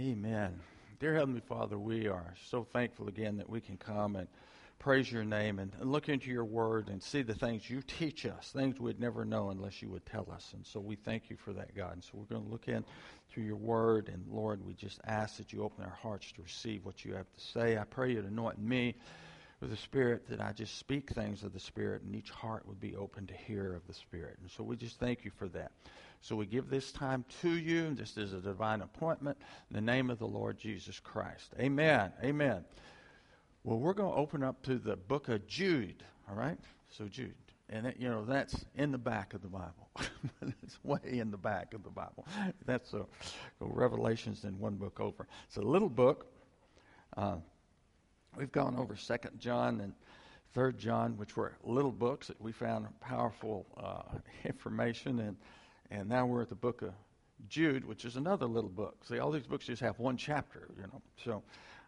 Amen. Dear Heavenly Father, we are so thankful again that we can come and praise your name and look into your word and see the things you teach us, things we'd never know unless you would tell us. And so we thank you for that, God. And so we're going to look in through your word. And Lord, we just ask that you open our hearts to receive what you have to say. I pray you to anoint me with the Spirit, that I just speak things of the Spirit, and each heart would be open to hear of the Spirit. And so we just thank you for that. So we give this time to you, just as a divine appointment, in the name of the Lord Jesus Christ. Amen. Amen. Well, we're going to open up to the book of Jude, all right? So Jude. And, that's in the back of the Bible. It's way in the back of the Bible. That's Revelation's in one book over. It's a little book. We've gone over 2nd John and 3rd John, which were little books that we found powerful information. And now we're at the book of Jude, which is another little book. See, all these books just have one chapter, So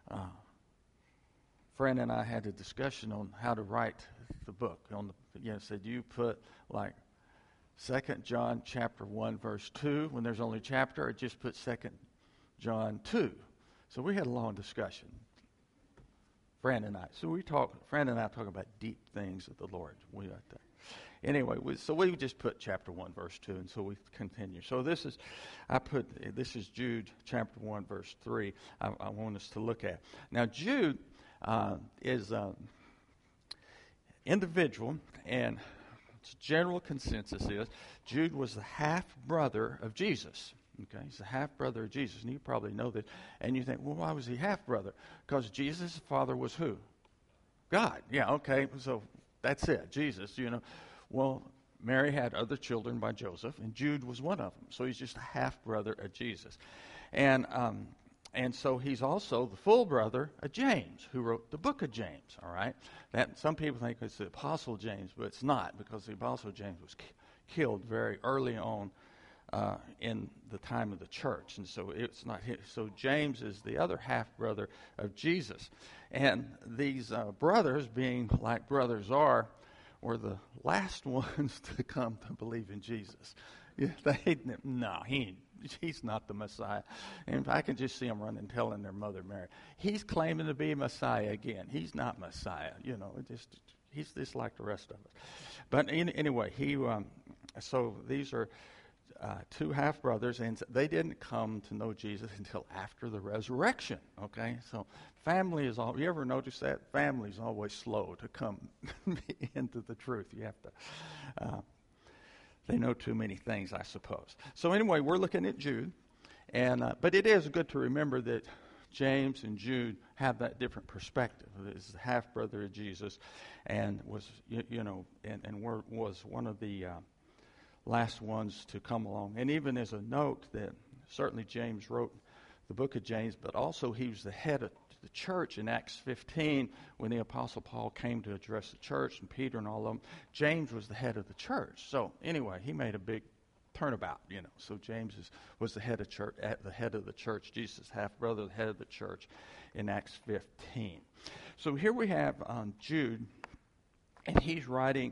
Fran and I had a discussion on how to write the book. Said you put like 2nd John chapter 1, verse 2 when there's only a chapter, or just put 2nd John 2. So we had a long discussion. Fran and I. So Fran and I talk about deep things of the Lord. Anyway, we just put chapter 1, verse 2, and so we continue. So this is Jude chapter 1, verse 3. I want us to look at. Now Jude is individual, and its general consensus is Jude was the half-brother of Jesus. Okay, he's the half-brother of Jesus, and you probably know that. And you think, well, why was he half-brother? Because Jesus' father was who? God. Yeah, okay, so that's it, Jesus, Well, Mary had other children by Joseph, and Jude was one of them. So he's just a half-brother of Jesus. And so he's also the full brother of James, who wrote the book of James, all right? That some people think it's the Apostle James, but it's not, because the Apostle James was killed very early on in the time of the church, and so it's not his. So James is the other half-brother of Jesus. And these brothers, being like brothers are, were the last ones to come to believe in Jesus. He's not the Messiah. And I can just see them running, telling their mother Mary, he's claiming to be Messiah again. He's not Messiah. He's just like the rest of us. But anyway, so these are two half-brothers, and they didn't come to know Jesus until after the resurrection, okay? So family is all, you ever notice that? Family is always slow to come into the truth. You have to, they know too many things, I suppose. So anyway, we're looking at Jude, but it is good to remember that James and Jude have that different perspective. This is the half-brother of Jesus, and was, was one of the last ones to come along. And even as a note that certainly James wrote the book of James, but also he was the head of the church in Acts 15 when the Apostle Paul came to address the church, and Peter and all of them. James was the head of the church. So anyway, he made a big turnabout, So James was the head of church, the head of the church, Jesus' half-brother, the head of the church in Acts 15. So here we have Jude, and he's writing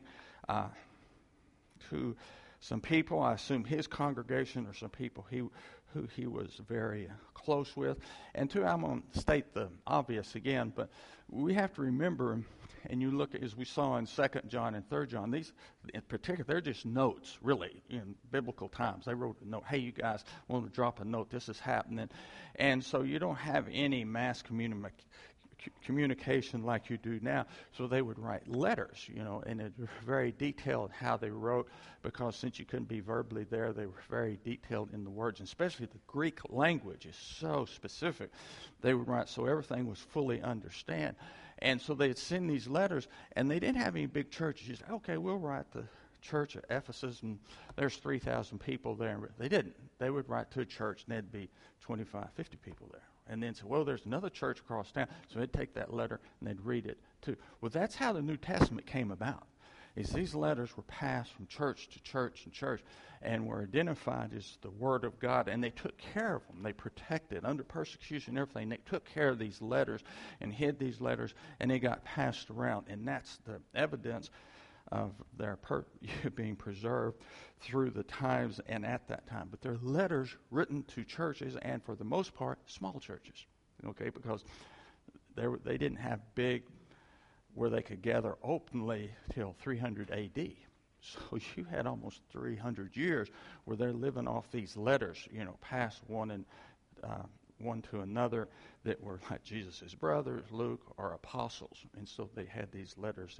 to some people, I assume his congregation, or some people who he was very close with. And I'm going to state the obvious again, but we have to remember, and you look at, as we saw in 2nd John and 3rd John, these in particular, they're just notes, really, in biblical times. They wrote a note, hey, you guys want to drop a note, this is happening. And so you don't have any mass communication like you do now. So they would write letters, and it's very detailed how they wrote, because since you couldn't be verbally there, they were very detailed in the words, and especially the Greek language is so specific. They would write so everything was fully understand. And so they'd send these letters, and they didn't have any big churches. You say, okay, we'll write the church at Ephesus, and there's 3,000 people there. They didn't. They would write to a church, and there'd be 25, 50 people there. And then say, well, there's another church across town. So they'd take that letter and they'd read it too. Well, that's how the New Testament came about. Is these letters were passed from church to church and church, and were identified as the Word of God. And they took care of them. They protected under persecution and everything. They took care of these letters and hid these letters, and they got passed around. And that's the evidence of their being preserved through the times and at that time. But they're letters written to churches, and for the most part, small churches. Okay, because they didn't have big where they could gather openly till 300 A.D. So you had almost 300 years where they're living off these letters, passed one to another that were like Jesus' brothers, Luke, or apostles. And so they had these letters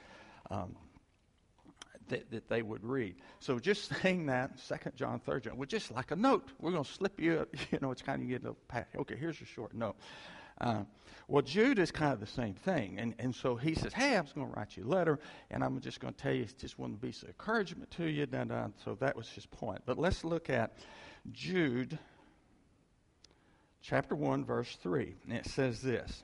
that they would read. So just saying that, 2 John, 3 John, was just like a note. We're going to slip you, it's kind of you get a pat. Okay, here's a short note. Well, Jude is kind of the same thing. And so he says, hey, I'm just going to write you a letter, and I'm just going to tell you, it's just want to be some encouragement to you. So that was his point. But let's look at Jude chapter 1, verse 3. And it says this: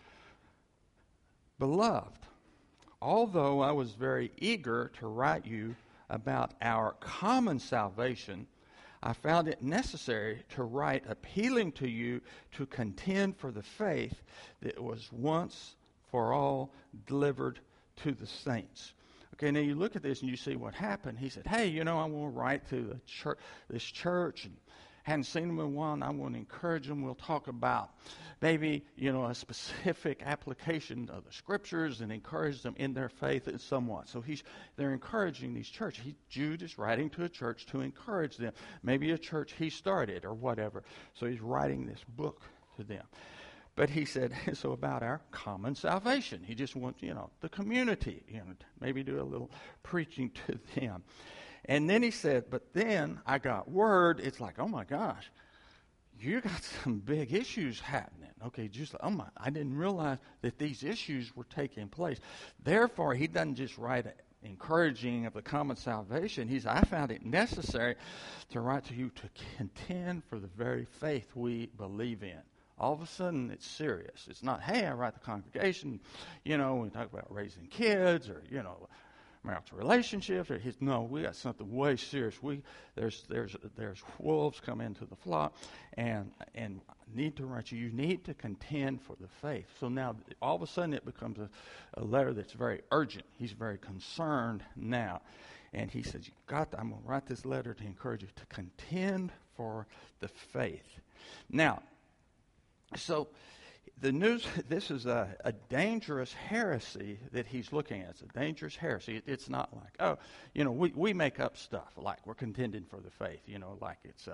Beloved, although I was very eager to write you about our common salvation, I found it necessary to write appealing to you to contend for the faith that was once for all delivered to the saints. Okay, now you look at this and you see what happened. He said, hey, I want to write to this church, and hadn't seen them in a while, and I want to encourage them. We'll talk about maybe, a specific application of the scriptures and encourage them in their faith somewhat. So they're encouraging these churches. Jude is writing to a church to encourage them. Maybe a church he started or whatever. So he's writing this book to them. But he said, so about our common salvation. He just wants, the community, maybe do a little preaching to them. And then he said, but then I got word, it's like, oh my gosh, you got some big issues happening. Okay, just like, I didn't realize that these issues were taking place. Therefore, he doesn't just write encouraging of the common salvation. I found it necessary to write to you to contend for the very faith we believe in. All of a sudden, it's serious. It's not, hey, I write the congregation, we talk about raising kids or, marital relationships. No, we got something way serious. There's wolves come into the flock, and need to write you. You need to contend for the faith. So now, all of a sudden, it becomes a letter that's very urgent. He's very concerned now, and he says, I'm going to write this letter to encourage you to contend for the faith. Now, so this is a dangerous heresy that he's looking at. It's a dangerous heresy. It's not like, we make up stuff like we're contending for the faith, like it's,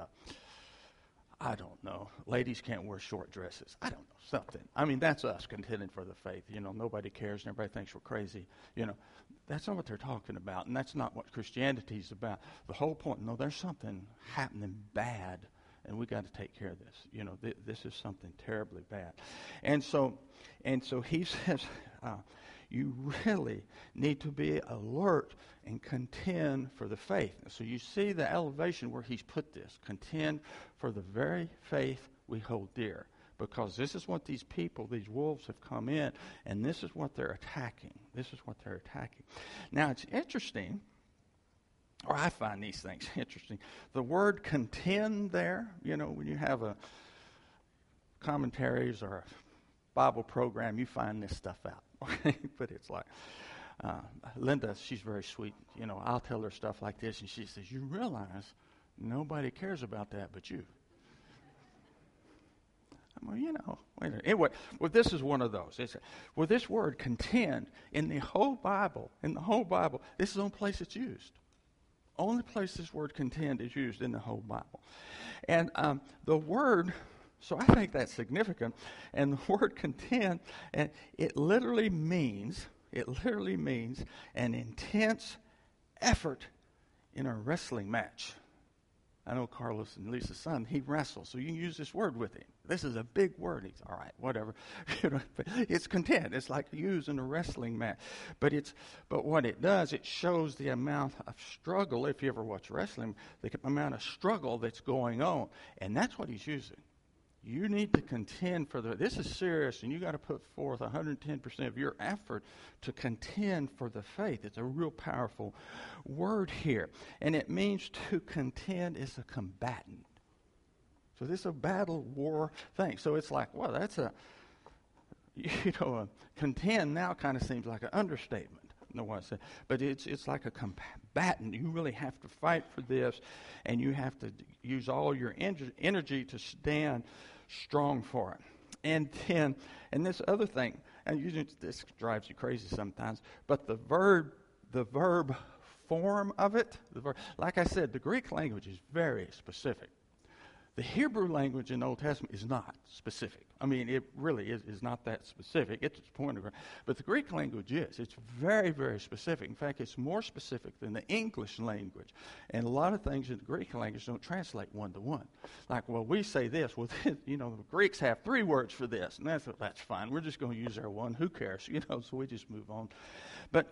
I don't know, ladies can't wear short dresses. I don't know, something. I mean, that's us contending for the faith. Nobody cares and everybody thinks we're crazy. That's not what they're talking about, and that's not what Christianity is about. The whole point, no, there's something happening bad, and we got to take care of this. This is something terribly bad. And so he says, you really need to be alert and contend for the faith. So you see the elevation where he's put this. Contend for the very faith we hold dear. Because this is what these people, these wolves have come in, and this is what they're attacking. Now, it's interesting, or I find these things interesting. The word contend there, when you have a commentaries or a Bible program, you find this stuff out. Okay? But it's like, Linda, she's very sweet. I'll tell her stuff like this, and she says, you realize nobody cares about that but you. Well, wait a minute. Anyway, this is one of those. This word contend in the whole Bible, this is the only place it's used. Only place this word contend is used in the whole Bible. And the word, so I think that's significant. And the word contend, and it literally means an intense effort in a wrestling match. I know Carlos and Lisa's son, he wrestles, so you can use this word with him. This is a big word. He's all right, whatever. It's content. It's like used in a wrestling match. But what it does, it shows the amount of struggle, if you ever watch wrestling, the amount of struggle that's going on. And that's what he's using. You need to contend for this is serious, and you got to put forth 110% of your effort to contend for the faith. It's a real powerful word here. And it means to contend as a combatant. So this is a battle war thing. So it's like, well, that's a contend now kind of seems like an understatement. know what I said. But it's like a combatant. You really have to fight for this, and you have to use all your energy to stand strong for it. And then, and this other thing, and this drives you crazy sometimes, but the verb form of it, like I said, the Greek language is very specific. The Hebrew language in the Old Testament is not specific. I mean, it really is not that specific. It's its point of, but the Greek language is. It's very, very specific. In fact, it's more specific than the English language. And a lot of things in the Greek language don't translate one-to-one. Like, well, we say this. Well, the Greeks have 3 words for this, and that's fine. We're just going to use our one. Who cares? So we just move on. But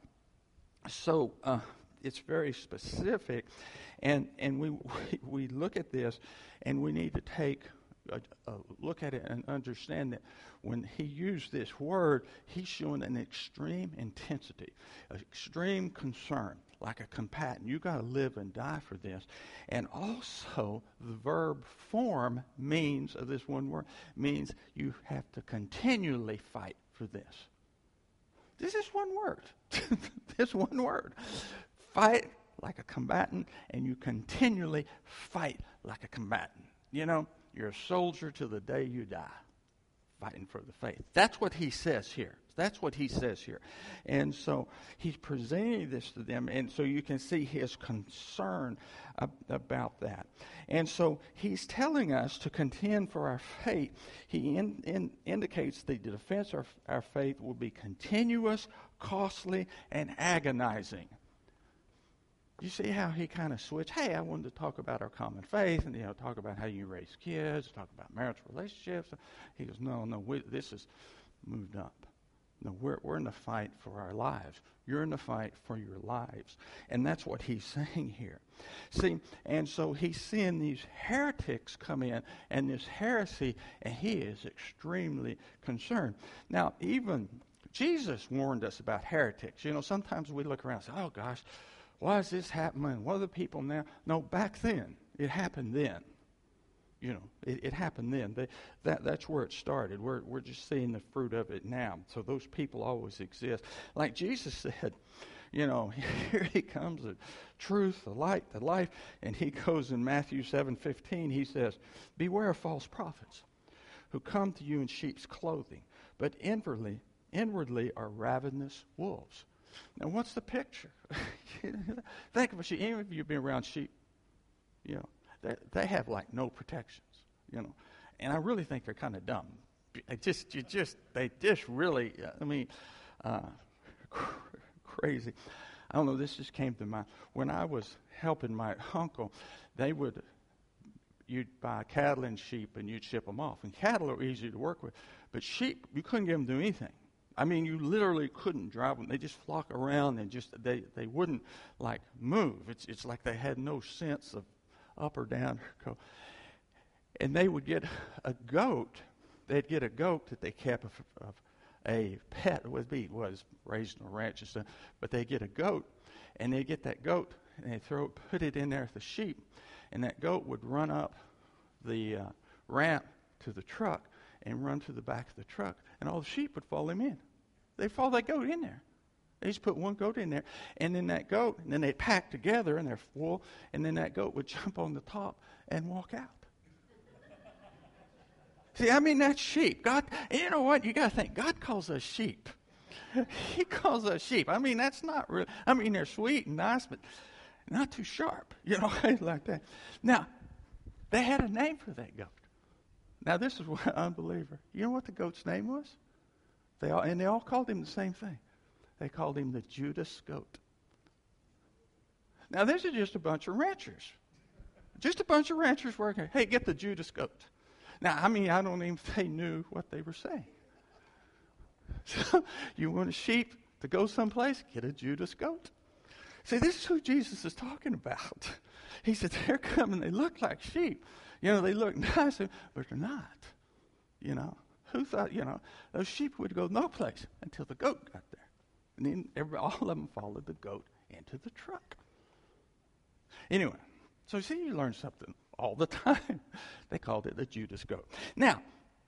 it's very specific, and we look at this, and we need to take a look at it and understand that when he used this word, he's showing an extreme intensity, an extreme concern, like a combatant. You got to live and die for this. And also, the verb form means, of this one word, means you have to continually fight for this. This is one word. This one word. Fight like a combatant, and you continually fight like a combatant. You're a soldier till the day you die, fighting for the faith. That's what he says here. And so he's presenting this to them, and so you can see his concern about that. And so he's telling us to contend for our faith. He indicates that the defense of our faith will be continuous, costly, and agonizing. You see how he kind of switched? Hey, I wanted to talk about our common faith and, talk about how you raise kids, talk about marital relationships. He goes, no, this is moved up. No, we're in the fight for our lives. You're in the fight for your lives. And that's what he's saying here. See, and so he's seeing these heretics come in and this heresy, and he is extremely concerned. Now, even Jesus warned us about heretics. Sometimes we look around and say, oh, gosh, why is this happening? What are the people now? No, back then. It happened then. It happened then. That's where it started. We're just seeing the fruit of it now. So those people always exist. Like Jesus said, here he comes, the truth, the light, the life. And he goes in Matthew 7:15, he says, beware of false prophets who come to you in sheep's clothing, but inwardly are ravenous wolves. Now, what's the picture? Think of a sheep. Any of you been around sheep? They have like no protections, And I really think they're kind of dumb. They just really, crazy. I don't know, this just came to mind. When I was helping my uncle, you'd buy cattle and sheep and you'd ship them off. And cattle are easy to work with. But sheep, you couldn't get them to do anything. You literally couldn't drive them. They just flock around and they wouldn't like move. It's like they had no sense of up or down. And they would get a goat. They'd get a goat that they kept of a pet. It was raised on a ranch and stuff. But they get a goat, and they get that goat and they put it in there with the sheep, and that goat would run up the ramp to the truck and run to the back of the truck, and all the sheep would follow him in. They'd follow that goat in there. They just put one goat in there, and then that goat, and then they pack together, and they're full, and then that goat would jump on the top and walk out. See, that's sheep. God, you know what? You got to think, God calls us sheep. He calls us sheep. That's not real. They're sweet and nice, but not too sharp, like that. Now, they had a name for that goat. Now, this is what unbeliever. You know what the goat's name was? They all called him the same thing. They called him the Judas goat. Now, this is just a bunch of ranchers. Just a bunch of ranchers working. Hey, get the Judas goat. Now, I don't even think they knew what they were saying. So, you want a sheep to go someplace? Get a Judas goat. See, this is who Jesus is talking about. He said, they're coming, they look like sheep. They look nice, but they're not. Who thought, those sheep would go no place until the goat got there. And then all of them followed the goat into the truck. Anyway, so see, you learn something all the time. They called it the Judas goat. Now,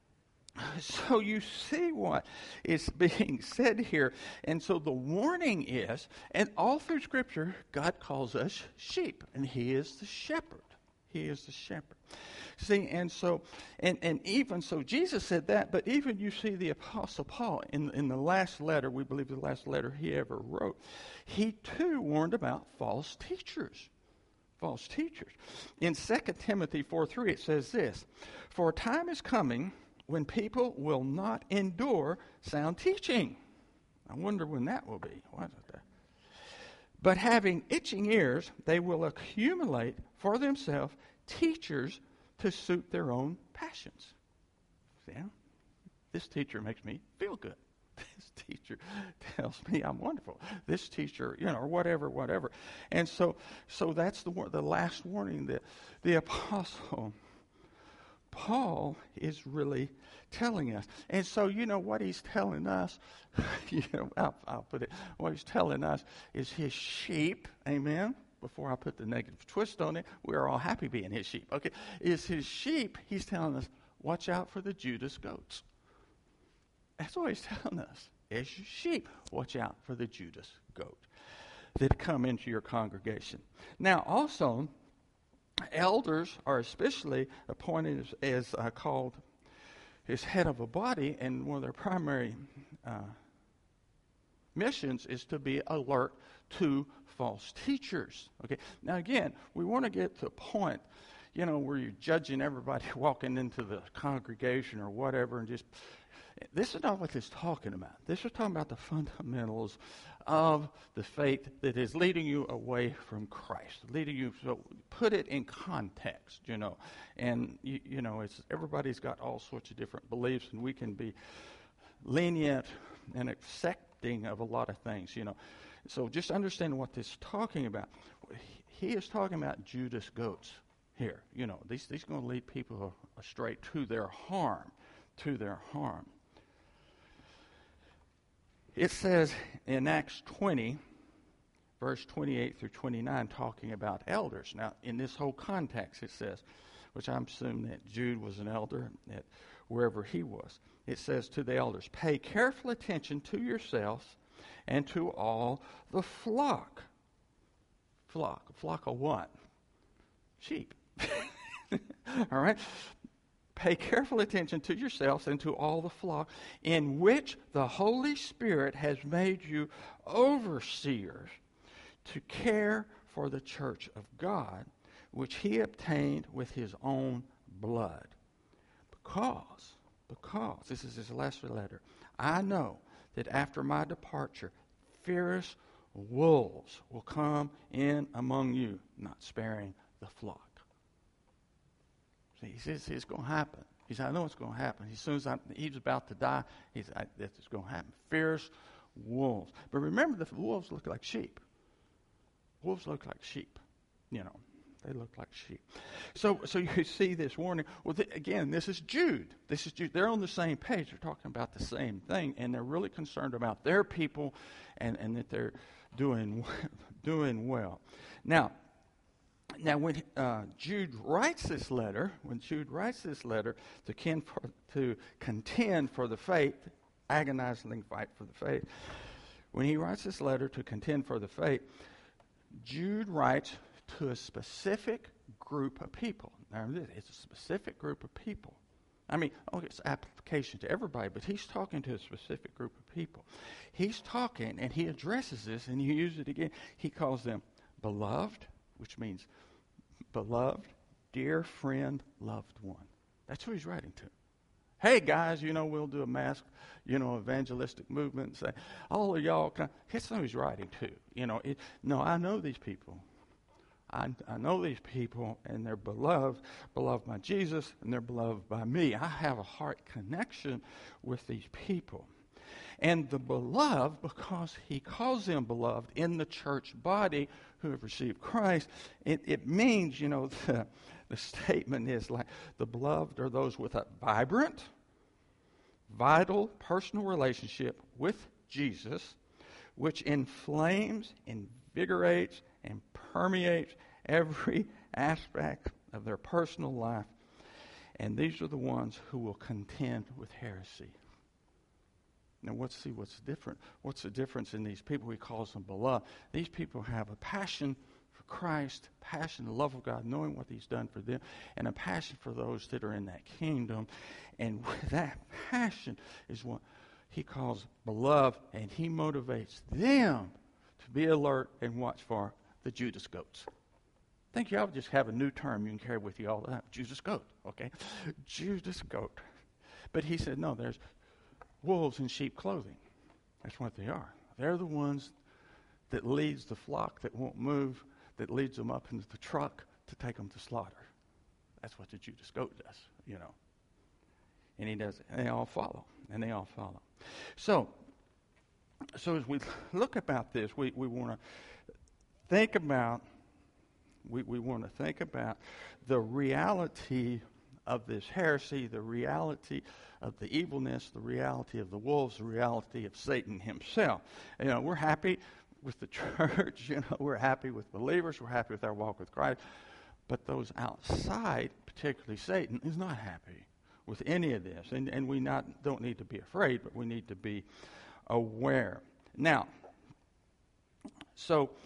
So you see what is being said here. And so the warning is, and all through Scripture, God calls us sheep, and He is the shepherd. He is the shepherd. See, and so, and even so, Jesus said that, but even you see the Apostle Paul in the last letter, we believe the last letter he ever wrote, he too warned about false teachers. False teachers. In 2 Timothy 4:3, it says this, "For a time is coming when people will not endure sound teaching." I wonder when that will be. Why is it that? "But having itching ears, they will accumulate for themselves teachers to suit their own passions." See, this teacher makes me feel good. This teacher tells me I'm wonderful. This teacher, or whatever. And so that's the last warning that the Apostle Paul is really telling us. And so, what he's telling us, I'll put it, what he's telling us is his sheep, amen? Before I put the negative twist on it, we're all happy being his sheep, okay? Is his sheep, he's telling us, watch out for the Judas goats. That's what he's telling us. As your sheep, watch out for the Judas goat that come into your congregation. Now, also, elders are especially appointed as called as head of a body, and one of their primary missions is to be alert to false teachers. Okay. Now again, we want to get to a point, where you're judging everybody walking into the congregation or whatever, and just this is not what this is talking about. This is talking about the fundamentals of the faith that is leading you away from Christ, leading you. So put it in context, and it's everybody's got all sorts of different beliefs, and we can be lenient and accepting of a lot of things, So just understand what this is talking about. He is talking about Judas goats here. These are going to lead people astray to their harm. It says in Acts 20, verse 28 through 29, talking about elders. Now, in this whole context, it says, which I'm assuming that Jude was an elder at wherever he was. It says to the elders, "Pay careful attention to yourselves and to all the flock." Flock of what? Sheep. All right? "Pay careful attention to yourselves and to all the flock in which the Holy Spirit has made you overseers to care for the church of God, which he obtained with his own blood. Because, this is his last letter, I know that after my departure, fierce wolves will come in among you, not sparing the flock." He says it's going to happen. He said, I know it's going to happen. As soon as he's about to die, he said, this is going to happen. Fierce wolves. But remember, the wolves look like sheep. Wolves look like sheep. They look like sheep. So you see this warning. Well, again, this is Jude. They're on the same page. They're talking about the same thing, and they're really concerned about their people and that they're doing well. Now, when Jude writes this letter, to contend for the faith, agonizingly fight for the faith, when he writes this letter to contend for the faith, Jude writes to a specific group of people. Now, it's a specific group of people. I mean, it's application to everybody, but he's talking to a specific group of people. He's talking, and he addresses this, and he uses it again. He calls them beloved, which means beloved, dear friend, loved one. That's who he's writing to. Hey, guys, we'll do a mass, evangelistic movement and say, all of y'all, that's who he's writing to. I know these people. I know these people, and they're beloved by Jesus, and they're beloved by me. I have a heart connection with these people. And the beloved, because he calls them beloved in the church body who have received Christ, it means, the statement is like the beloved are those with a vibrant, vital, personal relationship with Jesus, which inflames, invigorates, and permeates every aspect of their personal life And these are the ones who will contend with heresy. Now, what's different? What's the difference in these people? He calls them beloved. These people have a passion for Christ, passion, the love of God, knowing what He's done for them, and a passion for those that are in that kingdom. And that passion is what he calls beloved, and he motivates them to be alert and watch for the Judas goats. I think you ought to just have a new term you can carry with you all the time. Judas goat, okay? Judas goat. But he said, no, there's wolves in sheep clothing. That's what they are. They're the ones that leads the flock that won't move, that leads them up into the truck to take them to slaughter. That's what the Judas goat does, you know. And he does it. And they all follow. And they all follow. So as we look about this, we want to think about the reality of this heresy, the reality of the evilness, the reality of the wolves, the reality of Satan himself. You know, we're happy with the church, you know, we're happy with believers, we're happy with our walk with Christ. But those outside, particularly Satan, is not happy with any of this. And we don't need to be afraid, but we need to be aware. Now, so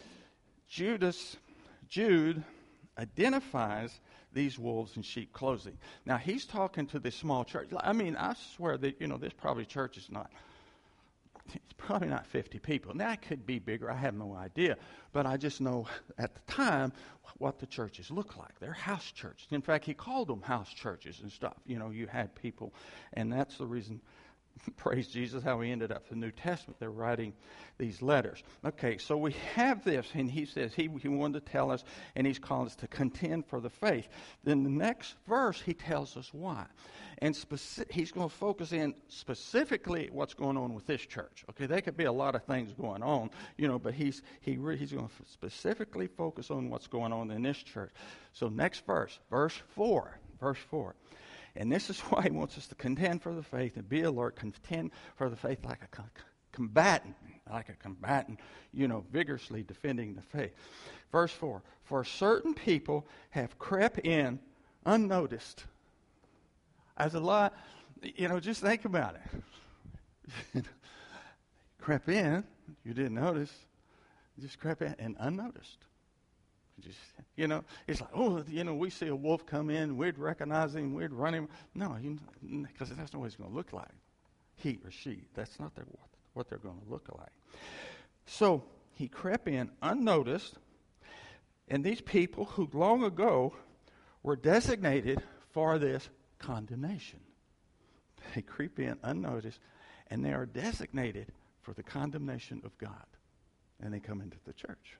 Jude identifies these wolves in sheep clothing. Now, he's talking to this small church. I mean, I swear that, you know, this probably church is not, it's probably not 50 people. Now, it could be bigger. I have no idea. But I just know at the time what the churches look like. They're house churches. In fact, he called them house churches and stuff. You know, you had people, and that's the reason, praise Jesus, how we ended up the New Testament. They're writing these letters. Okay, so we have this, and he says he wanted to tell us, and he's called us to contend for the faith. Then the next verse, he tells us why. And he's going to focus in specifically what's going on with this church. Okay, there could be a lot of things going on, you know, but he's going to specifically focus on what's going on in this church. So next verse 4. And this is why he wants us to contend for the faith and be alert, contend for the faith like a combatant, you know, vigorously defending the faith. Verse 4, for certain people have crept in unnoticed. As a lot, you know, just think about it. Crept in, you didn't notice, just crept in and unnoticed. Just, you know, it's like, oh, you know, we see a wolf come in, we'd recognize him, we'd run him. No, because that's not what he's going to look like. He or she, that's not what they're going to look like. So he crept in unnoticed, and these people who long ago were designated for this condemnation. They creep in unnoticed, and they are designated for the condemnation of God. And they come into the church.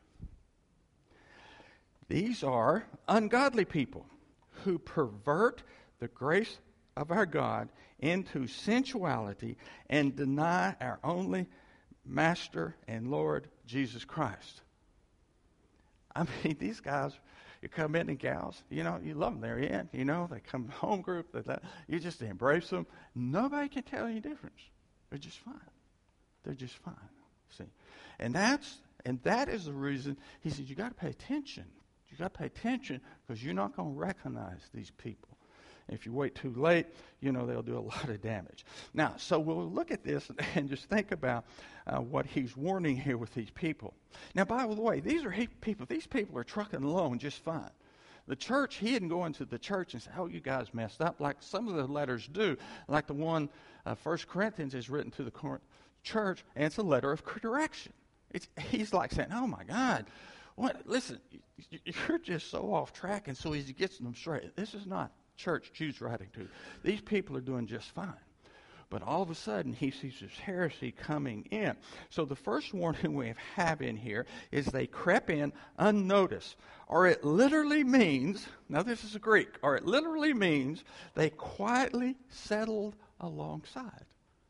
These are ungodly people who pervert the grace of our God into sensuality and deny our only Master and Lord Jesus Christ. I mean, these guys, you come in and gals, you know, you love them. They're in, you know, they come home group, you just embrace them. Nobody can tell any difference. They're just fine. They're just fine. See, and that is the reason he says you got to pay attention. You got to pay attention because you're not going to recognize these people. If you wait too late, you know, they'll do a lot of damage. Now, so we'll look at this and just think about what he's warning here with these people. Now, by the way, these are people. These people are trucking along just fine. The church, he didn't go into the church and say, oh, you guys messed up, like some of the letters do, like the one 1 Corinthians is written to the Corinth church, and it's a letter of correction. He's like saying, oh, my God, what? Listen, you're just so off track, and so he gets them straight. This is not church Jude's writing to. These people are doing just fine. But all of a sudden, he sees this heresy coming in. So the first warning we have in here is they crept in unnoticed. Or it literally means, now this is a Greek, or it literally means they quietly settled alongside.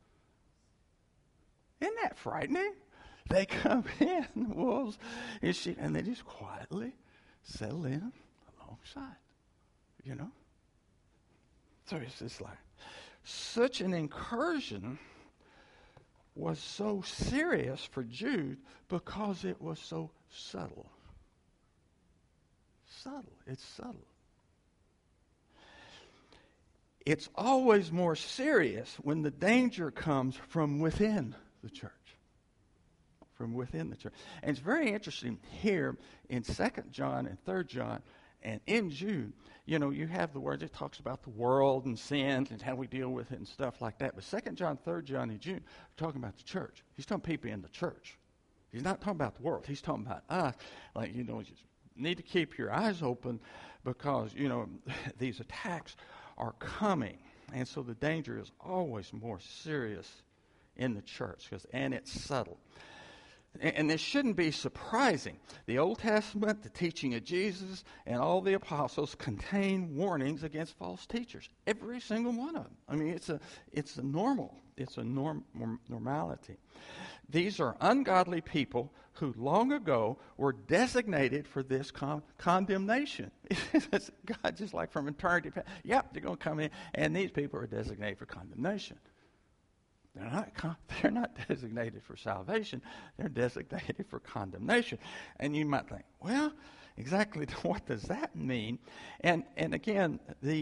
Isn't that frightening? They come in, wolves and sheep, and they just quietly settle in alongside, you know? So it's just like, such an incursion was so serious for Jude because it was so subtle. Subtle. It's subtle. it's always more serious when the danger comes from within the church. From within the church. And it's very interesting here in 2 John and 3 John and in Jude, you know, you have the words, it talks about the world and sin and how we deal with it and stuff like that. But 2 John, 3 John, and Jude are talking about the church. He's talking people in the church. He's not talking about the world. He's talking about us. Like, you know, you need to keep your eyes open because, you know, these attacks are coming. And so the danger is always more serious in the church, and it's subtle. And this shouldn't be surprising. The Old Testament, the teaching of Jesus, and all the apostles contain warnings against false teachers. Every single one of them. I mean, it's a normality. These are ungodly people who long ago were designated for this condemnation. God, just like from eternity past. Yep, they're going to come in, and these people are designated for condemnation. They're not designated for salvation. They're designated for condemnation. And you might think, well, exactly what does that mean? And again,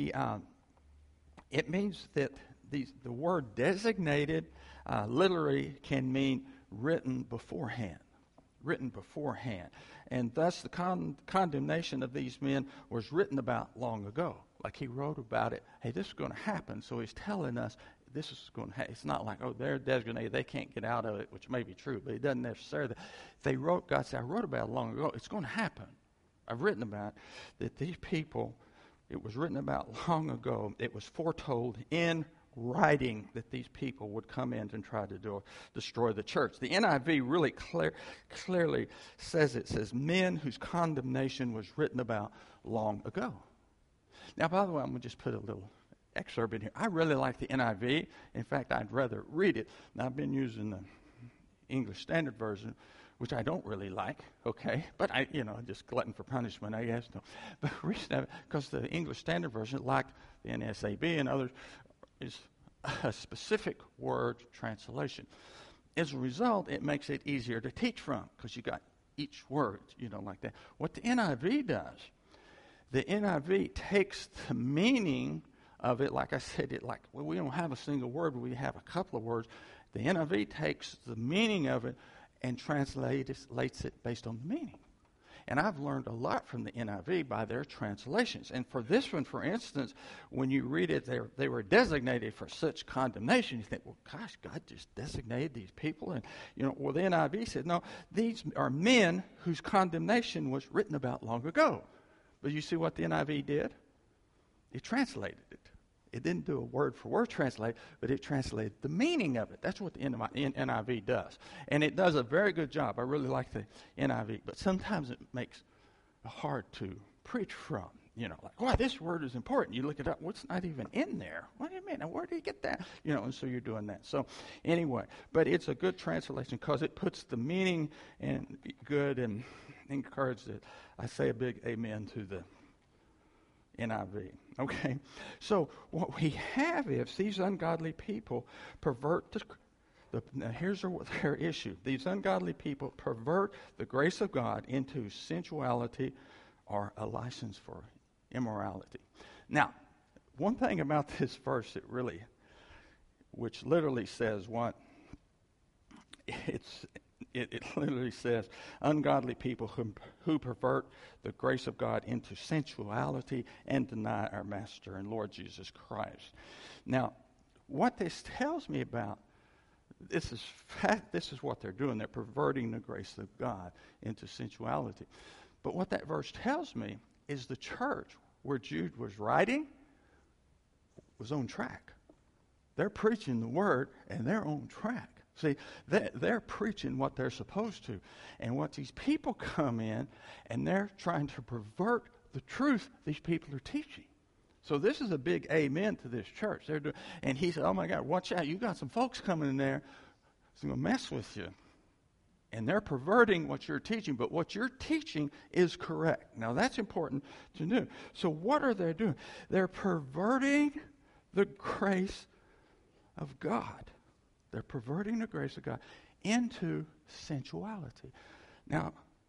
it means that the word designated literally can mean written beforehand. Written beforehand. And thus the condemnation of these men was written about long ago. Like he wrote about it. Hey, this is going to happen. So he's telling us this is going to happen. It's not like, oh, they're designated, they can't get out of it, which may be true, but it doesn't necessarily. God said, I wrote about it long ago. It's going to happen. I've written about that these people, it was written about long ago. It was foretold in writing that these people would come in and try to destroy the church. The NIV really clearly says it says men whose condemnation was written about long ago. Now, by the way, I'm going to just put a little excerpt in here. I really like the NIV. In fact, I'd rather read it. Now, I've been using the English Standard Version, which I don't really like, okay? But just glutton for punishment, I guess. No. But reason because the English Standard Version, like the NSAB and others, is a specific word translation. As a result, it makes it easier to teach from because you got each word, like that. What the NIV does, the NIV takes the meaning of it, like I said, we don't have a single word, we have a couple of words. The NIV takes the meaning of it and translates it based on the meaning. And I've learned a lot from the NIV by their translations. And for this one, for instance, when you read it, they were designated for such condemnation. You think, well, gosh, God just designated these people. And, the NIV said, no, these are men whose condemnation was written about long ago. But you see what the NIV did? It translated it. It didn't do a word-for-word translate, but it translated the meaning of it. That's what the NIV does. And it does a very good job. I really like the NIV. But sometimes it makes it hard to preach from. Like, wow, this word is important. You look it up. What's not even in there? What do you mean? Where do you get that? And so you're doing that. So anyway, but it's a good translation because it puts the meaning in good and encourages it. I say a big amen to the NIV. Okay, so what we have is these ungodly people pervert now here's their issue. These ungodly people pervert the grace of God into sensuality or a license for immorality. Now, one thing about this verse, which literally says what? It literally says, ungodly people who pervert the grace of God into sensuality and deny our Master and Lord Jesus Christ. Now, what this tells me about, this is what they're doing. They're perverting the grace of God into sensuality. But what that verse tells me is the church where Jude was writing was on track. They're preaching the word and they're on track. See, they're preaching what they're supposed to. And what these people come in, and they're trying to pervert the truth these people are teaching. So this is a big amen to this church. And he said, oh, my God, watch out. You got some folks coming in there that's going to mess with you. And they're perverting what you're teaching, but what you're teaching is correct. Now, that's important to know. So what are they doing? They're perverting the grace of God. They're perverting the grace of God into sensuality. Now,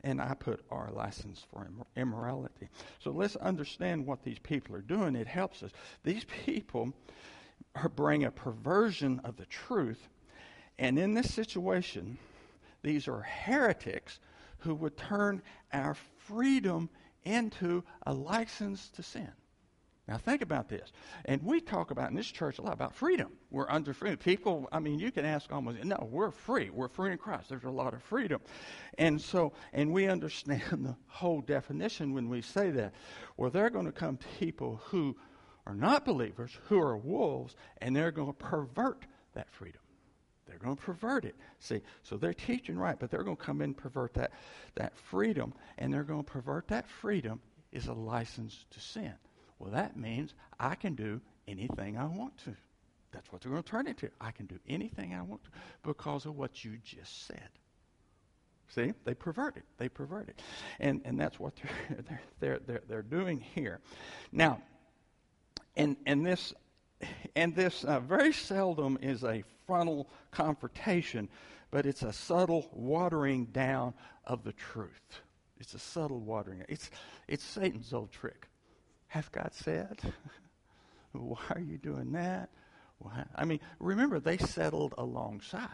and I put R, license for immorality. So let's understand what these people are doing. It helps us. These people bring a perversion of the truth, and in this situation, these are heretics who would turn our freedom into a license to sin. Now think about this. And we talk about in this church a lot about freedom. We're under freedom. People, you can ask almost, no, we're free. We're free in Christ. There's a lot of freedom. And we understand the whole definition when we say that. Well, there are going to come people who are not believers, who are wolves, and they're going to pervert that freedom. They're going to pervert it. See, so they're teaching right, but they're going to come in and pervert that freedom, and they're going to pervert that freedom is a license to sin. Well, that means I can do anything I want to. That's what they're going to turn into. I can do anything I want to because of what you just said. See, they pervert it. They pervert it, and that's what they're doing here. Now, and this very seldom is a frontal confrontation, but it's a subtle watering down of the truth. It's a subtle watering. It's Satan's old trick. Hath God said? Why are you doing that? Why? Remember, they settled alongside.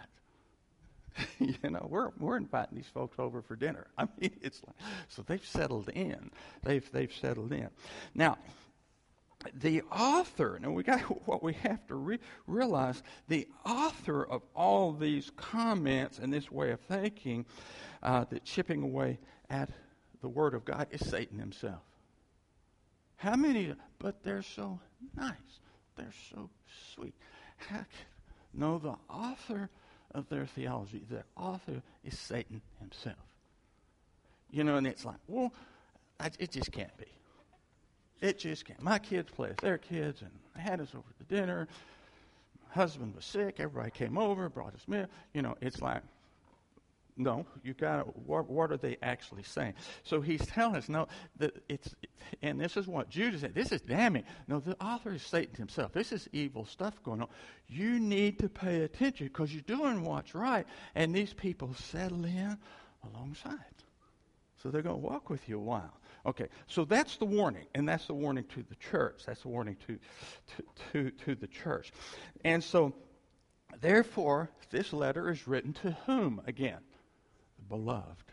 We're inviting these folks over for dinner. It's like, so they've settled in. They've settled in. Now, the author, we got what we have to realize, the author of all these comments and this way of thinking, that chipping away at the Word of God, is Satan himself. How many? But they're so nice. They're so sweet. No, the author of their theology, the author is Satan himself. And it's like, well, it just can't be. It just can't. My kids play with their kids, and they had us over to dinner. My husband was sick. Everybody came over, brought us meal. It's like, no, you got to. What are they actually saying? So he's telling us, no, that and this is what Judah said. This is damning. No, the author is Satan himself. This is evil stuff going on. You need to pay attention because you're doing what's right, and these people settle in alongside. So they're going to walk with you a while. Okay, so that's the warning, and that's the warning to the church. That's the warning to the church. And so, therefore, this letter is written to whom again? The beloved.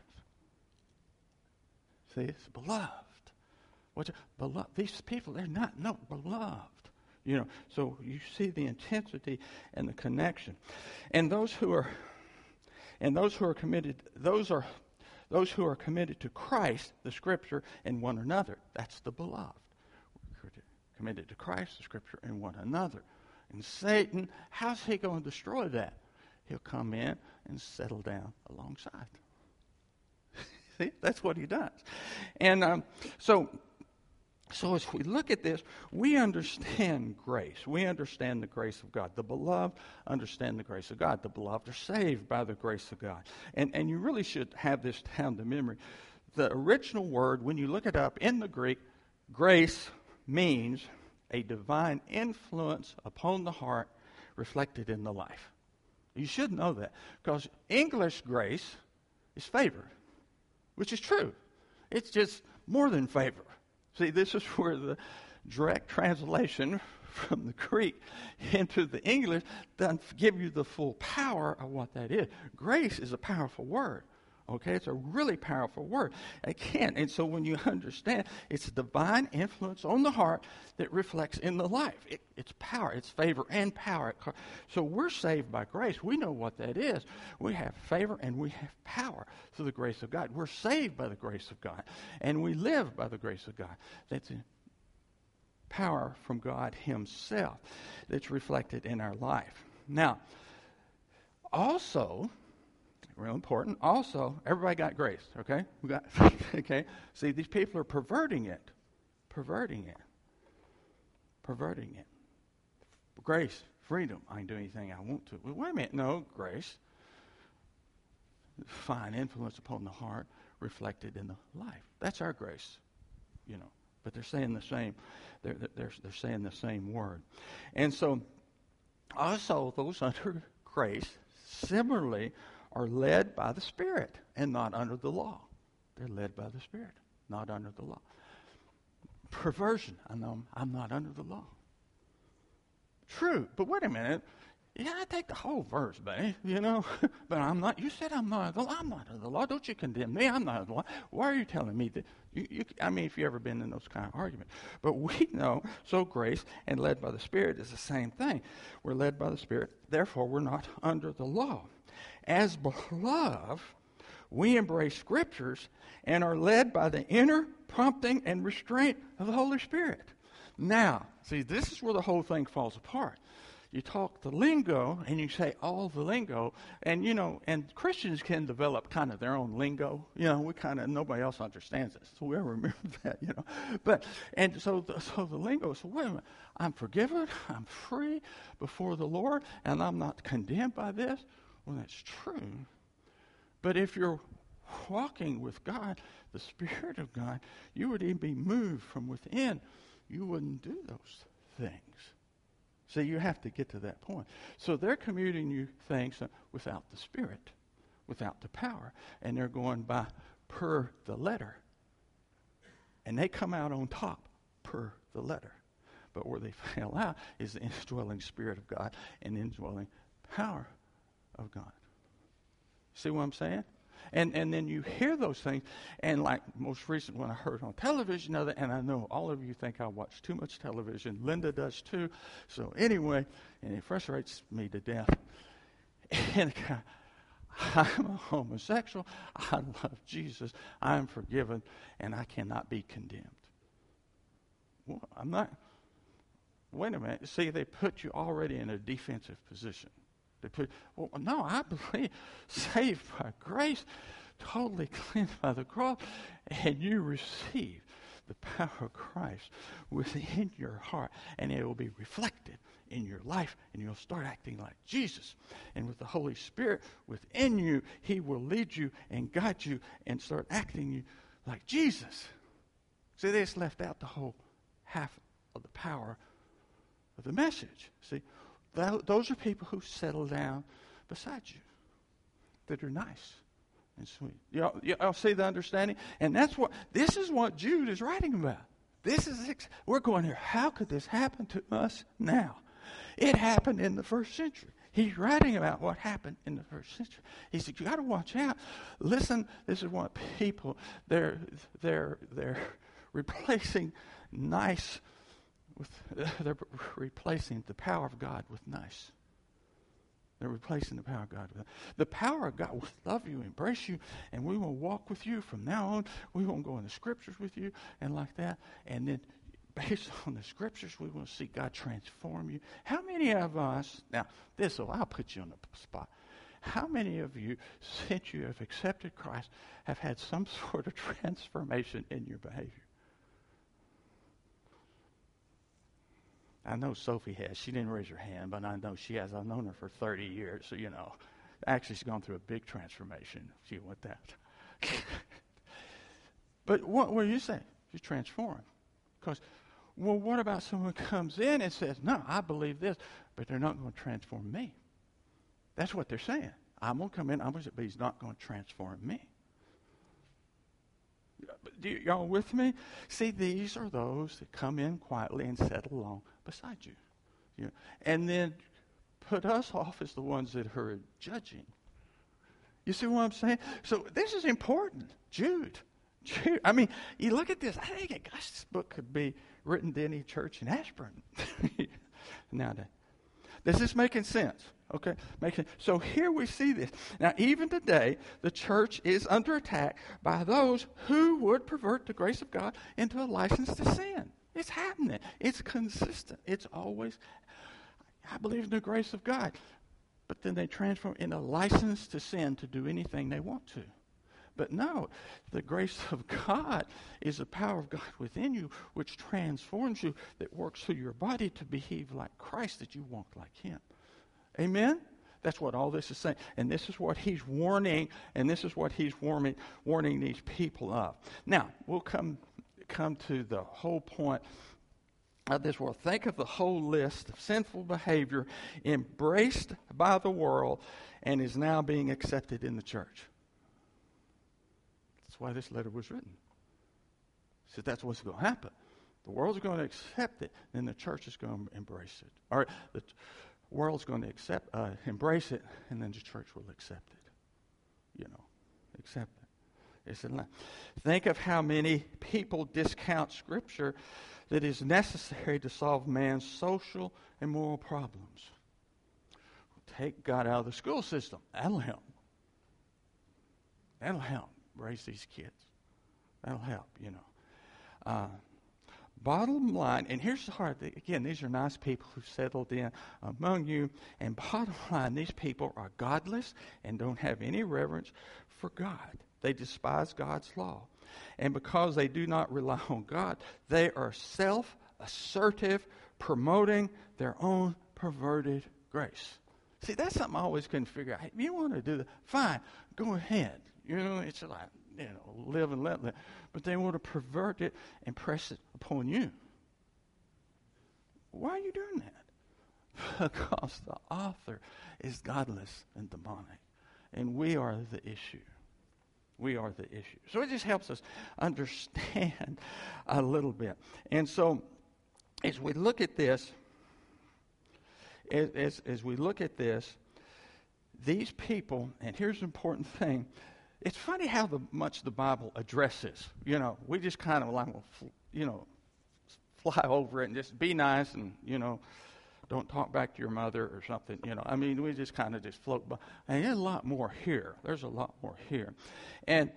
See, it's beloved. What's it? Beloved. These people, they're not beloved. So you see the intensity and the connection. And those who are committed, those who are committed to Christ, the Scripture, and one another. That's the beloved. We're committed to Christ, the Scripture, and one another. And Satan, how's he going to destroy that? He'll come in and settle down alongside. See, that's what he does. And so as we look at this, we understand grace. We understand the grace of God. The beloved understand the grace of God. The beloved are saved by the grace of God. And you really should have this down to memory. The original word, when you look it up in the Greek, grace means a divine influence upon the heart reflected in the life. You should know that because English grace is favor, which is true. It's just more than favor. See, this is where the direct translation from the Greek into the English doesn't give you the full power of what that is. Grace is a powerful word. Okay, it's a really powerful word. Again, and so when you understand, it's a divine influence on the heart that reflects in the life. It's power, it's favor and power. So we're saved by grace. We know what that is. We have favor and we have power through the grace of God. We're saved by the grace of God, and we live by the grace of God. That's power from God himself that's reflected in our life. Now, also, real important. Also, everybody got grace, okay? We got, okay? See, these people are perverting it. Grace, freedom. I can do anything I want to. Well, wait a minute. No, grace. Fine influence upon the heart reflected in the life. That's our grace, But they're saying the same. They're saying the same word. And so, also, those under grace, similarly, are led by the Spirit and not under the law. They're led by the Spirit, not under the law. Perversion. I know I'm not under the law. True, but wait a minute. You gotta take the whole verse, buddy, But I'm not. You said I'm not under the law. I'm not under the law. Don't you condemn me. I'm not under the law. Why are you telling me that? If you've ever been in those kind of arguments. But we know, so grace and led by the Spirit is the same thing. We're led by the Spirit. Therefore, we're not under the law. As beloved, we embrace Scriptures and are led by the inner prompting and restraint of the Holy Spirit. Now, see, this is where the whole thing falls apart. You talk the lingo, and you say all the lingo, and and Christians can develop kind of their own lingo. Nobody else understands this, so we remember that, But so the lingo. So wait a minute, I'm forgiven, I'm free before the Lord, and I'm not condemned by this. Well, that's true. But if you're walking with God, the Spirit of God, you would even be moved from within. You wouldn't do those things. So you have to get to that point. So they're commuting you things without the Spirit, without the power, and they're going by per the letter. And they come out on top per the letter. But where they fail out is the indwelling Spirit of God and indwelling power of God. See what I'm saying? And then you hear those things, and like most recent when I heard on television, and I know all of you think I watch too much television. Linda does too. So anyway, and it frustrates me to death. And I'm a homosexual. I love Jesus. I am forgiven, and I cannot be condemned. Well, I'm not. Wait a minute. See, they put you already in a defensive position. No, I believe saved by grace, totally cleansed by the cross, and you receive the power of Christ within your heart, and it will be reflected in your life, and you'll start acting like Jesus. And with the Holy Spirit within you, He will lead you and guide you and start acting like Jesus. See, they just left out the whole half of the power of the message. See, those are people who settle down beside you, that are nice and sweet. Y'all see the understanding? And this is what Jude is writing about. We're going here, how could this happen to us now? It happened in the first century. He's writing about what happened in the first century. He said, you got to watch out. Listen, this is what people, they're replacing nice they're replacing the power of God with nice. They're replacing the power of God with the power of God will love you, embrace you, and we will walk with you from now on. We won't go in the Scriptures with you and like that. And then based on the Scriptures, we will see God transform you. How many of us, now I'll put you on the spot. How many of you, since you have accepted Christ, have had some sort of transformation in your behavior? I know Sophie has. She didn't raise her hand, but I know she has. I've known her for 30 years, so Actually, she's gone through a big transformation. She went that. But what were you saying? She's transformed. Because, what about someone comes in and says, no, I believe this, but they're not going to transform me. That's what they're saying. I'm going to come in, but he's not going to transform me. Y'all with me? See, these are those that come in quietly and settle along beside you. And then put us off as the ones that are judging. You see what I'm saying? So this is important. Jude. I mean, you look at this. I think this book could be written to any church in Ashburn nowadays. Is this making sense? Okay, so here we see this. Now, even today, the church is under attack by those who would pervert the grace of God into a license to sin. It's happening. It's consistent. It's always, I believe in the grace of God. But then they transform in a license to sin to do anything they want to. But no, the grace of God is the power of God within you, which transforms you, that works through your body to behave like Christ, that you walk like Him. Amen? That's what all this is saying. And this is what he's warning, and this is what he's warning these people of. Now, we'll come to the whole point of this world. Think of the whole list of sinful behavior embraced by the world and is now being accepted in the church. That's That's why this letter was written. So that's what's going to happen. The world's going to accept it, and the church is going to embrace it. Or the world's going to embrace it, and then the church will accept it. Accept it. It's a lie. Think of how many people discount Scripture that is necessary to solve man's social and moral problems. Take God out of the school system. That'll help. That'll help raise these kids. That'll help, Bottom line, and here's the hard thing. Again, these are nice people who've settled in among you. And bottom line, these people are godless and don't have any reverence for God. They despise God's law. And because they do not rely on God, they are self-assertive, promoting their own perverted grace. See, that's something I always couldn't figure out. If you want to do that, fine, go ahead. It's like, live and let live. But they want to pervert it and press it upon you. Why are you doing that? Because the author is godless and demonic. And we are the issue. We are the issue. So it just helps us understand a little bit. And so as we look at this, these people, and here's the important thing, it's funny how much the Bible addresses. We just kind of like, fly over it and just be nice and, don't talk back to your mother or something. We just kind of just float by. And there's a lot more here. There's a lot more here. And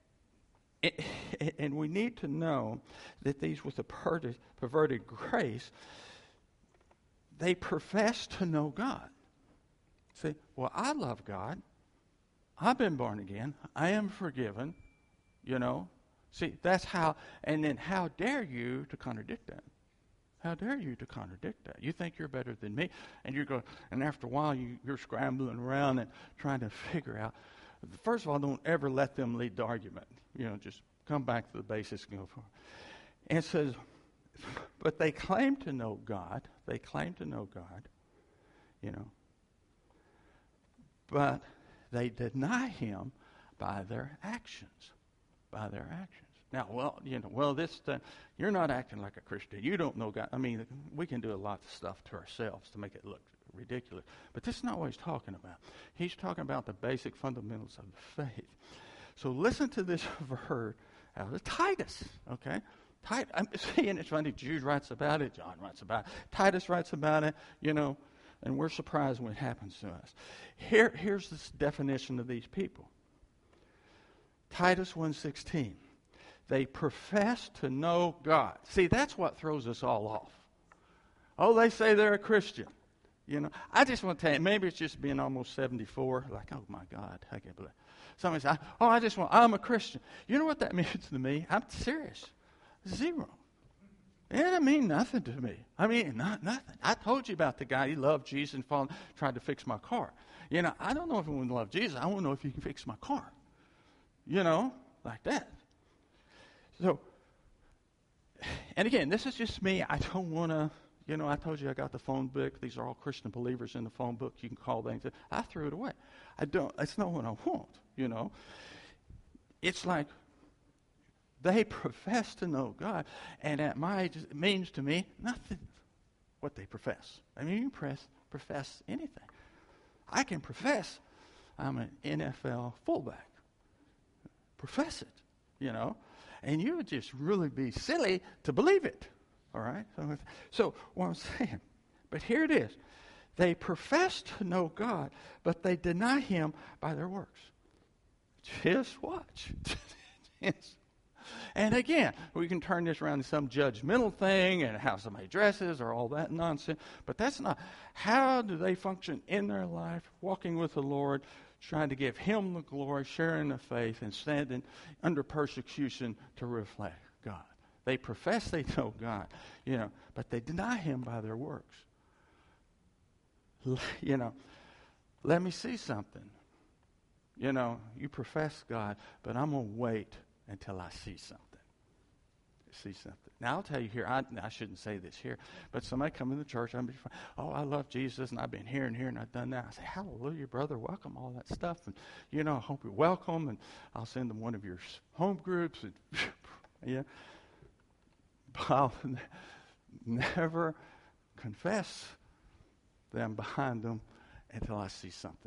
we need to know that these with a perverted grace, they profess to know God. See, well, I love God. I've been born again. I am forgiven. See, that's how, and then how dare you to contradict that? How dare you to contradict that? You think you're better than me, and and after a while you're scrambling around and trying to figure out. First of all, don't ever let them lead the argument. Just come back to the basics and go forward. And it says, but they claim to know God. They claim to know God, but they deny Him by their actions. By their actions. Now, you're not acting like a Christian. You don't know God. We can do a lot of stuff to ourselves to make it look ridiculous. But this is not what he's talking about. He's talking about the basic fundamentals of the faith. So listen to this verse out of Titus, okay? I'm saying it's funny. Jude writes about it. John writes about it. Titus writes about it, and we're surprised when it happens to us. Here's this definition of these people. Titus 1:16. They profess to know God. See, that's what throws us all off. Oh, they say they're a Christian. I just want to tell you, maybe it's just being almost 74. Like, oh my God, I can't believe it. Somebody says, I'm a Christian. You know what that means to me? I'm serious. Zero. It doesn't mean nothing to me. Nothing. I told you about the guy, he loved Jesus and tried to fix my car. I don't know if he would love Jesus. I want to know if he can fix my car. Like that. So, and again, this is just me. I don't want to, I told you I got the phone book. These are all Christian believers in the phone book. You can call things. I threw it away. It's not what I want, It's like they profess to know God, and at my age, it means to me nothing what they profess. You can profess anything. I can profess I'm an NFL fullback. Profess it, and you would just really be silly to believe it, all right? So what I'm saying, but here it is. They profess to know God, but they deny Him by their works. Just watch. And again, we can turn this around to some judgmental thing and how somebody dresses or all that nonsense, but that's not. How do they function in their life, walking with the Lord, trying to give Him the glory, sharing the faith, and standing under persecution to reflect God? They profess they know God, but they deny Him by their works. Let me see something. You profess God, but I'm going to wait until I see something. see something. Now, I'll tell you here, I shouldn't say this here, but somebody come in the church, I love Jesus, and I've been here and here, and I've done that. I say, hallelujah, brother, welcome, all that stuff. And, I hope you're welcome, and I'll send them one of your home groups. And yeah. But I'll never confess them behind them until I see something.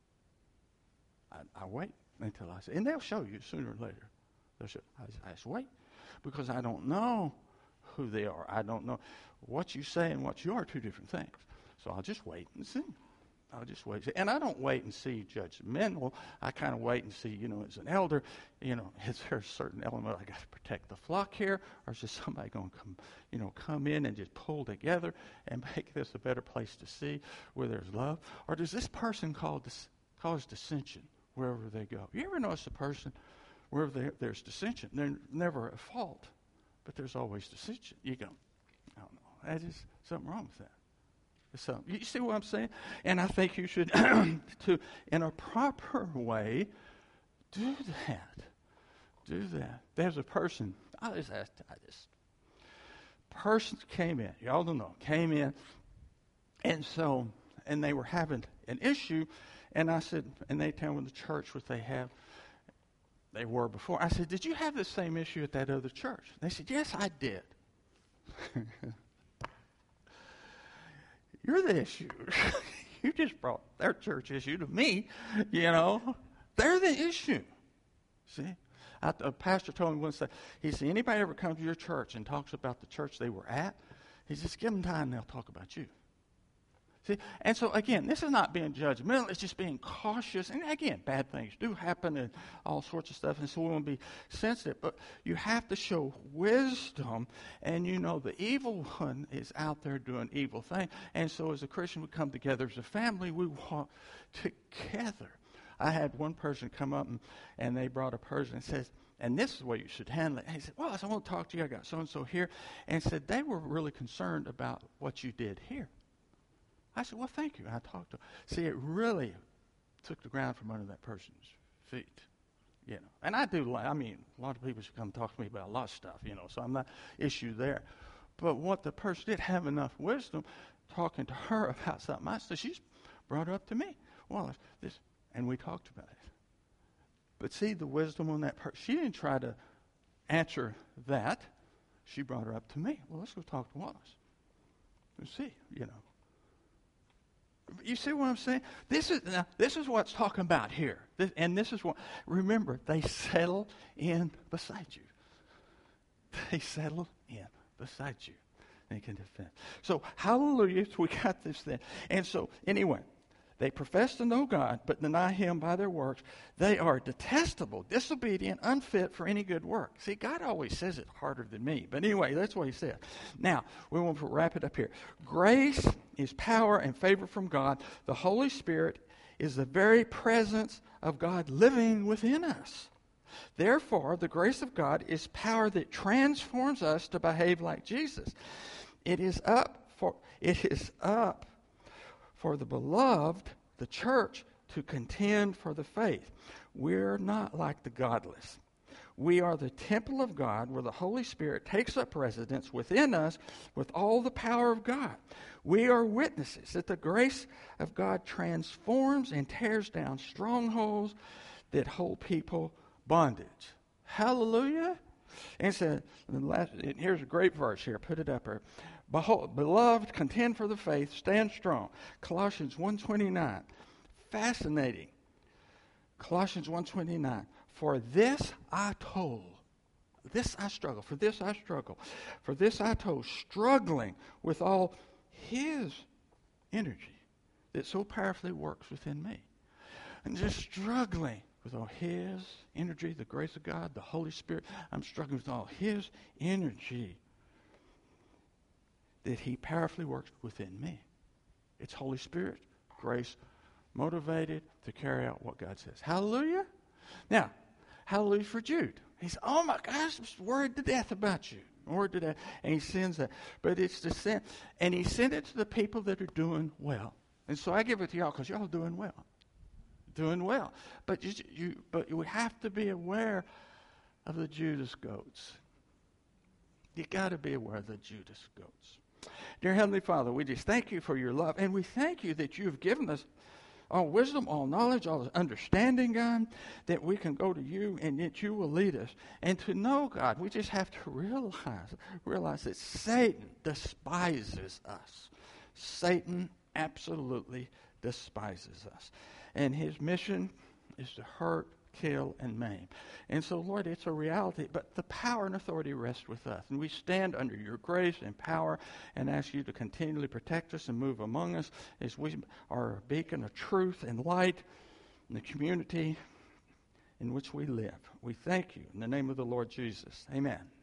I wait until I see, and they'll show you sooner or later. They'll show. I just wait because I don't know who they are. I don't know what you say and what you are, two different things. So I'll just wait and see. I'll just wait. And I don't wait and see judgmental. I kind of wait and see, as an elder, is there a certain element I got to protect the flock here, or is just somebody going to come in and just pull together and make this a better place to see where there's love? Or does this person cause dissension wherever they go? You ever notice a person wherever there's dissension, they're never at fault, but there's always dissension. You go, I don't know, there's just something wrong with that. So you see what I'm saying? And I think you should, in a proper way, do that. Do that. There's a person, person came in, y'all don't know, came in, and they were having an issue, and I said, and they tell me the church what they were before. I said, did you have the same issue at that other church? They said, yes, I did. You're the issue. You just brought their church issue to me, They're the issue. See? A pastor told me once, he said, anybody ever comes to your church and talks about the church they were at, he says, give them time and they'll talk about you. See? And so, again, this is not being judgmental. It's just being cautious. And, again, bad things do happen and all sorts of stuff. And so we want to be sensitive. But you have to show wisdom. And, the evil one is out there doing evil things. And so as a Christian, we come together as a family. We walk together. I had one person come up and they brought a person and says, and this is the way you should handle it. And he said, well, I want to talk to you. I got so-and-so here. And said they were really concerned about what you did here. I said, well, thank you. And I talked to him. See, it really took the ground from under that person's feet, And I do, a lot of people should come talk to me about a lot of stuff, so I'm not issue there. But what the person did have enough wisdom talking to her about something. I said, she's brought it up to me. Well, this, and we talked about it. But see, the wisdom on that person, she didn't try to answer that. She brought her up to me. Well, let's go talk to Wallace. Let's see, You see what I'm saying? This is what's talking about here. This is what, remember, they settle in beside you. They settle in beside you. They can defend. So, hallelujah, we got this thing. And so, anyway, they profess to know God, but deny Him by their works. They are detestable, disobedient, unfit for any good work. See, God always says it harder than me. But anyway, that's what He said. Now, we want to wrap it up here. Grace is power and favor from God. The Holy Spirit is the very presence of God living within us. Therefore, the grace of God is power that transforms us to behave like Jesus. It is up for the beloved, the church, to contend for the faith. We're not like the godless. We are the temple of God where the Holy Spirit takes up residence within us with all the power of God. We are witnesses that the grace of God transforms and tears down strongholds that hold people bondage. Hallelujah. And so, here's a great verse here. Put it up here. Beloved, contend for the faith, stand strong. Colossians 1:29. Fascinating. Colossians 1:29. For this I told. This I struggle. For this I struggle. For this I told, struggling with all His energy that so powerfully works within me. And just struggling with all His energy, the grace of God, the Holy Spirit. I'm struggling with all His energy that He powerfully works within me. It's Holy Spirit, grace, motivated to carry out what God says. Hallelujah. Now, hallelujah for Jude. He's, oh my gosh, I'm worried to death about you. Worried to death. And he sends that. But it's to send, and he sent it to the people that are doing well. And so I give it to y'all because y'all are doing well. Doing well. But you have to be aware of the Judas goats. You got to be aware of the Judas goats. Dear Heavenly Father, we just thank you for your love, and we thank you that you've given us all wisdom, all knowledge, all understanding, God, that we can go to you and that you will lead us. And to know, God, we just have to realize that Satan despises us. Satan absolutely despises us. And his mission is to hurt, kill, and maim. And so, Lord, it's a reality, but the power and authority rest with us. And we stand under your grace and power and ask you to continually protect us and move among us as we are a beacon of truth and light in the community in which we live. We thank you in the name of the Lord Jesus. Amen.